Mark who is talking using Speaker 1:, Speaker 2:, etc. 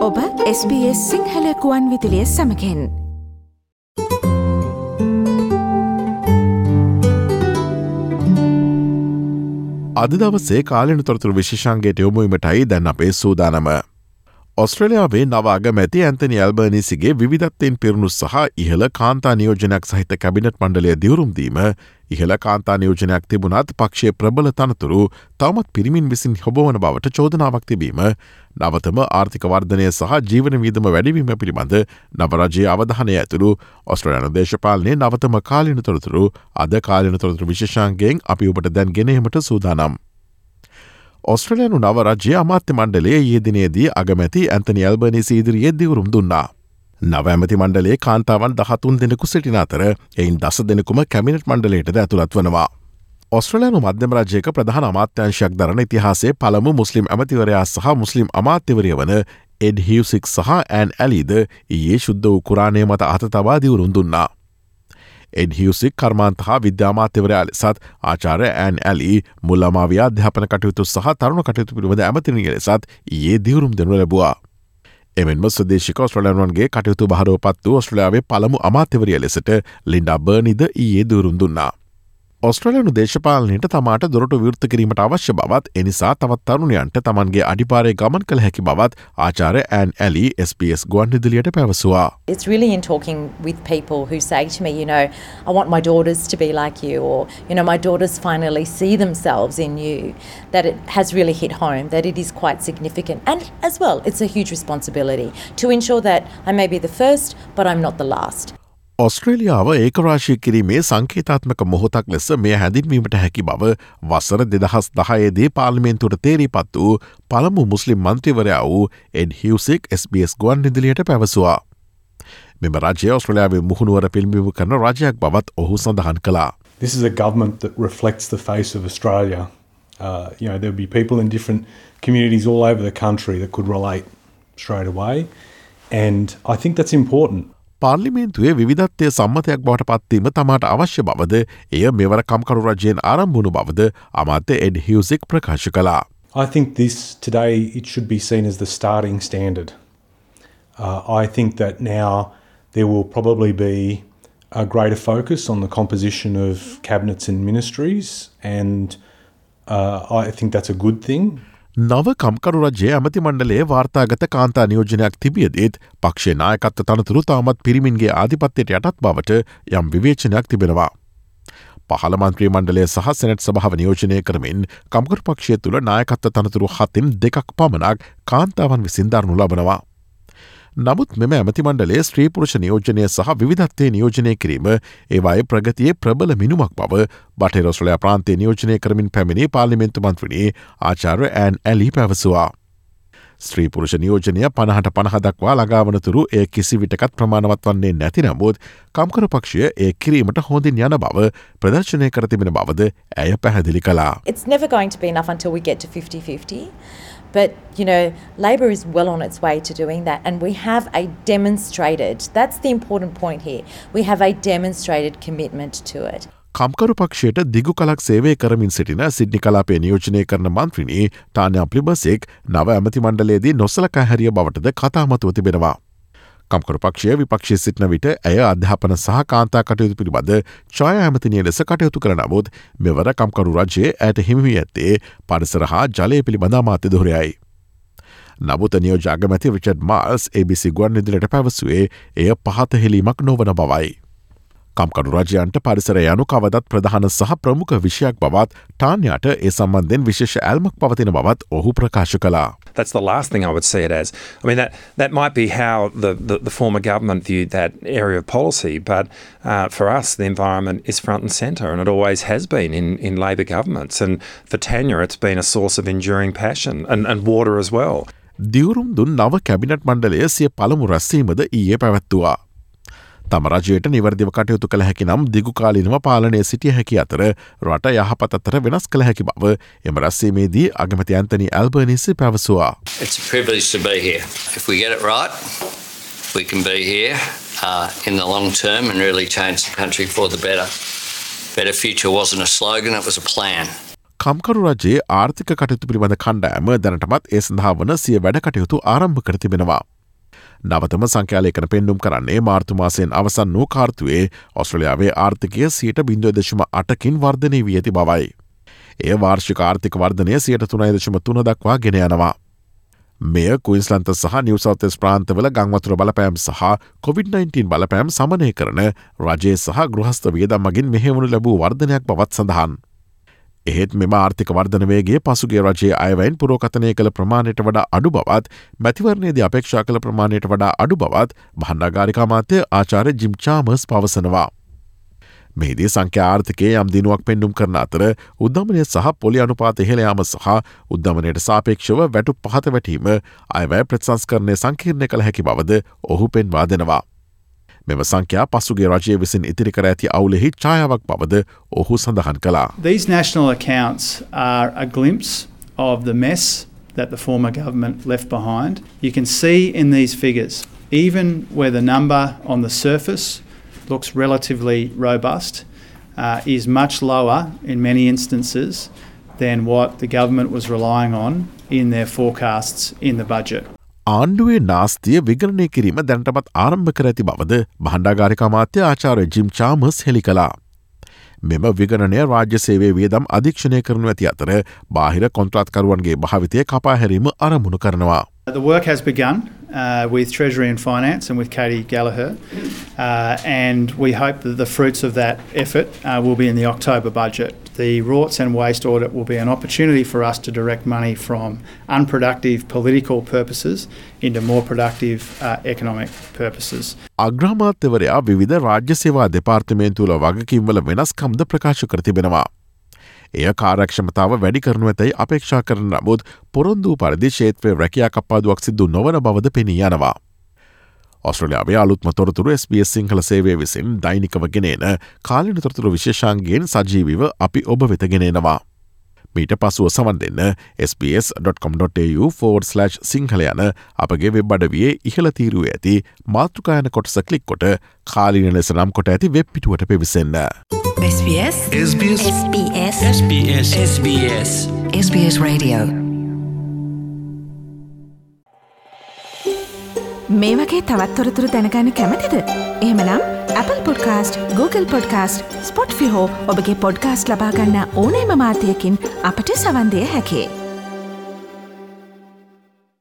Speaker 1: ඔබ SBS සිංහල කුවන් විදුලිය සමකෙන්
Speaker 2: අද දවසේ කාලෙන තොරතුරු විශේෂාංගයට යොමු වීමටයි දැන් අපේ සූදානම. ඔස්ට්‍රේලියාවේ නව අගමැති ඇන්තනි ඇල්බර්නීසිගේ විවිධත්වයෙන් පිරුණු සහ ඉහළ කාන්තා නියෝජනයක් සහිත කැබිනට් මණ්ඩලය දිවුරුම්දීම ඉහළ කාන්තා නියෝජනයක් තිබුණත් පක්ෂයේ ප්‍රබල තනතුරු තවමත් පිරිමින් විසින් හොබවන බවට චෝදනාවක් තිබීම නවතම ආර්ථික වර්ධනය සහ ජීවන වියදම වැඩිවීම පිළිබඳ නවරජයේ අවධානය ඇතුළු ඔස්ට්‍රේලියානු දේශපාලනයේ නවතම කාලීන තොරතුරු අද කාලීන තොරතුරු විශේෂාංගයෙන් අපි ඔබට දැන් ගෙනීමට සූදානම්. ඔස්ට්‍රේලියානු නව රජ්‍ය අමාත්‍ය මණ්ඩලයේ ඊයේ දිනේදී අගමැති ඇන්තනි ඇල්බර්නීසි ඉදිරියේ දිවුරුම් දුන්නා. නව ඇමති මණ්ඩලයේ කාන්තාවන් 13 දෙනෙකු සිටින අතර එයින් 10 දෙනෙකුම කැබිනට් මණ්ඩලයටද ඇතුළත් වනවා. ඔස්ට්‍රේලියානු මධ්‍යම රාජ්‍යයක ප්‍රධාන අමාත්‍යංශයක් දරන ඉතිහාසයේ පළමු මුස්ලිම් ඇමතිවරයා සහ මුස්ලිම් අමාත්‍යවරිය වන එඩ් හියුසික් සහ ඇන් ඇලීද ඊයේ ශුද්ධ වූ කුරාණය මත අත තබා දිවුරුම් දුන්නා. එඩ් හියුසික් කර්මාන්ත හා විද්‍යාමාත්‍යවරයා ලෙසත් ආචාර්ය ඇන් ඇලී මුල්ලමාවිය අධ්‍යාපන කටයුතු සහ තරුණ කටයුතු පිළිබඳ ඇමතිනිය ලෙසත් ඊයේ දිවුරුම් දෙනු ලැබුවා. එමෙන්ම ස්වදේශික ඔස්ට්‍රේලියානුවන්ගේ කටයුතු බහරෝපත් වූ ඔස්ට්‍රේලියාවේ පළමු අමාත්‍යවරිය ලෙසට ලින්ඩා බර්නිද ඊයේ දිවුරුම් දුන්නා. ඔස්ට්‍රේලියානු දේශපාලනයට තමාට දොරටු විවෘත කිරීමට අවශ්‍ය බවත් එනිසා තවත් තරුණයන්ට තමන්ගේ අඩිපාරේ ගමන් කළ හැකි බවත් ආචාර්ය ඇන් ඇලී SBS ගුවන්විදුලියට පැවසුවා.
Speaker 3: It's really in talking with people who say to me, I want my daughters to be like you, or, my daughters finally see themselves in you, that it has really hit home, that it is quite significant. And as well, it's a huge responsibility to ensure that I may be the first, but I'm not the last.
Speaker 2: ඔස්ට්‍රේලියාව ඒකරාශී කිරීමේ සංකේතාත්මක මොහොතක් ලෙස මෙය හැඳින්වීමට හැකි බව වසර 2010දී පාර්ලිමේන්තුවට තේරීපත් වූ පළමු මුස්ලිම් මන්ත්‍රීවරයා වූ එඩ් හියුසික් SBS ගුවන්විදුලියට පැවසුවා. මෙම රජය ඔස්ට්‍රේලියාවේ මුහුණුවර පිළිබිඹු කරන රජයක් බවත් ඔහු සඳහන් කළා.
Speaker 4: This is a government that reflects the face of Australia. There'll be people in different communities all over the country that could relate straight away, and I think that's important.
Speaker 2: පාර්ලිමේන්තුවේ විවිධත්වය සම්මතයක් බවට පත්වීම තමාට අවශ්‍ය බවද එය මෙවර කම්කරු රජයෙන් ආරම්භුණු බවද අමාත්‍ය එඩ් හියුසික් ප්‍රකාශ කළා.
Speaker 4: I think this today it should be seen as the starting standard. I think that now there will probably be a greater focus on the composition of cabinets and ministries, and I think that's a good thing.
Speaker 2: නව කම්කරු රජයේ ඇමති මණ්ඩලයේ වාර්තාගත කාන්තා නියෝජනයක් තිබියදීත් පක්ෂයේ නායකත්ව තනතුරු තාමත් පිරිමින්ගේ ආධිපත්‍යයට යටත් බවට යම් විවේචනයක් තිබෙනවා. පහළ මන්ත්‍රී මණ්ඩලය සහ සෙනට් සභාව නියෝජනය කරමින් කම්කරු පක්ෂය තුළ නායකත්ව තනතුරු 7න් 2ක් පමණක් කාන්තාවන් විසින් දරනු ලබනවා. නමුත් මෙම ඇමති මණ්ඩලයේ ස්ත්‍රී පුරුෂ නියෝජනය සහ විවිධත්වයේ නියෝජනය කිරීම ඒවායේ ප්‍රගතියේ ප්‍රබල මිනුමක් බව බටහිර ඔස්ට්‍රේලියා ප්‍රාන්තයේ නියෝජනය කරමින් පැමිණි පාර්ලිමේන්තු මන්ත්‍රිණී ආචාර්ය ඇන් ඇලී පැවසුවා. ස්ත්‍රී පුරුෂ නියෝජනය 50ට 50 දක්වා ළඟාවනතුරු එය කිසිවිටකත් ප්‍රමාණවත් වන්නේ නැති නමුත් කම්කරු පක්ෂය ඒ කිරීමට හොඳින් යන බව ප්‍රදර්ශනය කර තිබෙන බවද ඇය පැහැදිලි කළා.
Speaker 3: It's never going to be enough until we get to 50-50. But, Labor is well on its way to doing that. And we have a demonstrated, that's the important point here, we have a demonstrated commitment to it.
Speaker 2: කම්කරු පක්ෂයට දිගු කලක් සේවය කරමින් සිටින Sydney කලාපය නියෝජනය කරන මන්ත්‍රිණී ටාන්යා ප්ලිබර්සික් නව ඇමති මණ්ඩලයේදී නොසලකා හැරිය බවටද කතාමතුව තිබෙනවා. කම්කරු පක්ෂය විපක්ෂයේ සිටින විට ඇය අධ්‍යාපන සහ කාන්තා කටයුතු පිළිබඳ ඡායා ඇමතිනිය ලෙස කටයුතු කළ නමුත් මෙවර කම්කරු රජයේ ඇයට හිමි වී ඇත්තේ පරිසර හා ජලය පිළිබඳ අමාත්‍ය ධුරයයි. නමුත් නියෝජ්‍ය අගමැති රිචඩ් මාල්ස් ABC ගුවන්විදුලියට පැවසුවේ එය පහත හෙලීමක් නොවන බවයි. කම්කරු රජයන්ට පරිසරය යනු කවදත් ප්‍රධාන සහ ප්‍රමුඛ විෂයක් බවත් ටාන්යාට ඒ සම්බන්ධයෙන් විශේෂ ඇල්මක් පවතින බවත් ඔහු ප්‍රකාශ කළා.
Speaker 5: That's the last thing I would see it as. I mean, that might be how the former government viewed that area of policy, but for us, the environment is front and centre, and it always has been in Labor governments. And for Tanya, it's been a source of enduring passion and water as well.
Speaker 2: දිවුරුම් දුන් නව cabinet මණ්ඩලය සිය පළමු රැස්වීමද ඊයේ පැවැත්තුවා. තම රජයට නිවැරදිව කටයුතු කළ හැකි නම් දිගුකාලීනව පාලනය සිටිය හැකි අතර රට යහපත අතර වෙනස් කළ හැකි බව එම රැස්වීමේදී අගමැති ඇන්තනි ඇල්බර්නීසි පැවසුවා.
Speaker 6: It's a privilege to be here. If we get it right, we can be here in the long term and really change the country for the better. Better future wasn't a slogan, it was a plan.
Speaker 2: කම්කරු රජයේ ආර්ථික කටයුතු පිළිබඳ කණ්ඩායම දැනටමත් ඒ සඳහා වන සිය වැඩ කටයුතු ආරම්භ කර තිබෙනවා. නවතම සංඛ්‍යාලේඛන පෙන්නුම් කරන්නේ මාර්තු මාසයෙන් අවසන් වූ කාර්තුවේ ඔස්ට්‍රේලියාවේ ආර්ථිකය 0.8කින් වර්ධනය වී ඇති බවයි. එය වාර්ෂික ආර්ථික වර්ධනය 3.3 දක්වා ගෙන යනවා. මෙය ක්වීන්ස්ලන්ත සහ නිව් සවුත් වෙල්ස් ප්‍රාන්තවල ගංවතුර බලපෑම් සහ COVID-19 බලපෑම් සමනය කරන රජයේ සහ ගෘහස්ත වියදම් මගින් මෙහෙවනු ලැබූ වර්ධනයක් බවත් සඳහන්. එහෙත් මෙම ආර්ථික වර්ධන වේගයේ පසුගිය රජයේ අයවැයෙන් පුරෝකථනය කළ ප්‍රමාණයට වඩා අඩු බවත් මැතිවරණයේදී අපේක්ෂා කළ ප්‍රමාණයට වඩා අඩු බවත් භාණ්ඩාගාරික අමාත්‍ය ආචාර්ය ජිම් චාමර්ස් පවසනවා. මෙහිදී සංඛ්‍යා ආර්ථිකයේ යම් දිනුවක් පෙන්නුම් කරන අතර උද්ධමනය සහ පොලි අනුපාත ඉහළ යාම සහ උද්ධමනයට සාපේක්ෂව වැටු පහත වැටීම අයවැය ප්‍රතිසංස්කරණය සංකීර්ණය කළ හැකි බවද ඔහු පෙන්වා දෙනවා. මෙම සංඛ්‍යා පසුගිය රජය විසින් ඉතිරි කර ඇති අවුලෙහි ඡායාවක් බවද ඔහු සඳහන් කළා.
Speaker 7: These national accounts are a glimpse of the mess that the former government left behind. You can see in these figures, even where the number on the surface looks relatively robust, is much lower in many instances than what the government was relying on in their forecasts in the budget.
Speaker 2: ආණ්ඩුවේ නාස්තිය විගණනය කිරීම දැනටමත් ආරම්භ කර ඇති බවද භාණ්ඩාගාරික අමාත්‍ය ආචාර්ය gym Chalmers හෙළි කළා. මෙම විගණනය රාජ්‍ය සේවයේ වියදම් අධීක්ෂණය කරනු ඇති අතර බාහිර කොන්ත්‍රාත්කරුවන්ගේ භාවිතය කපා හැරීම අරමුණු කරනවා.
Speaker 7: The work has begun with Treasury and Finance and with Katie Gallagher, and we hope that the fruits of that effort will be in the October budget. The Rorts and Waste audit will be an opportunity for us to direct money from unproductive political purposes into more productive economic purposes.
Speaker 2: අග්‍රාමාත්‍යවරයා විවිධ රාජ්‍ය සේවා දෙපාර්තමේන්තුවල වගකීම්වල වෙනස්කම්ද ප්‍රකාශ කර තිබෙනවා. එය කාර්යක්ෂමතාව වැඩි කරනු ඇතැයි අපේක්ෂා කරන නමුත් පොරොන්දු පරිදි ක්ෂේත්‍රයේ රැකියා කප්පාදුවක් සිදු නොවන බවද පෙනී යනවා. ඔස්ට්‍රේලියාවේ අලුත්ම තොරතුරු SBS සිංහල සේවය විසින් දෛනිකව ගෙනෙන කාලීන තොරතුරු විශේෂාංගයෙන් සජීවීව අපි ඔබ වෙත ගෙනෙනවා. මීට පසුව සවන් දෙන්න sbs.com.au/සිංහල යන අපගේ වෙබ් අඩවියේ ඉහළ තීරුවේ ඇති මාතෘකා යන කොටස ක්ලික් කොට කාලීන ලෙස නම් කොට ඇති වෙබ් පිටුවට පිවිසෙන්න.
Speaker 8: SBS SBS SBS SBS SBS SBS Radio.
Speaker 1: මේ වගේ තවත් තොරතුරු දැනගන්න කැමතිද? එහෙමනම් Apple Podcast, Google Podcast, Spotify හෝ ඔබගේ පොඩ්කාස්ට් ලබා ගන්න ඕනෑම මාධ්‍යයකින් අපට සවන් දිය හැකියි.